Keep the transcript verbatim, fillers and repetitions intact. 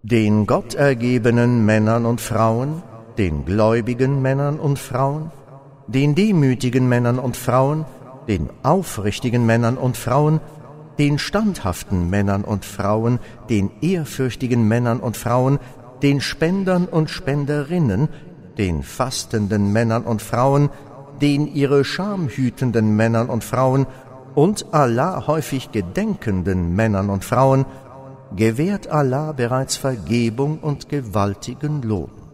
Den gottergebenen Männern und Frauen, den gläubigen Männern und Frauen, den demütigen Männern und Frauen, den aufrichtigen Männern und Frauen, den standhaften Männern und Frauen, den ehrfürchtigen Männern und Frauen, den Spendern und Spenderinnen, den fastenden Männern und Frauen, den ihre Scham hütenden Männern und Frauen und Allah häufig gedenkenden Männern und Frauen, gewährt Allah bereits Vergebung und gewaltigen Lohn.